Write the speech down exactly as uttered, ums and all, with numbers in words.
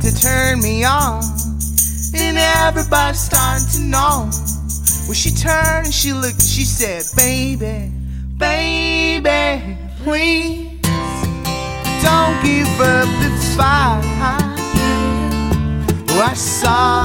to turn me on. And everybody started to know. When she turned and she looked, she said, baby, baby, please don't give up this fight. Oh, I saw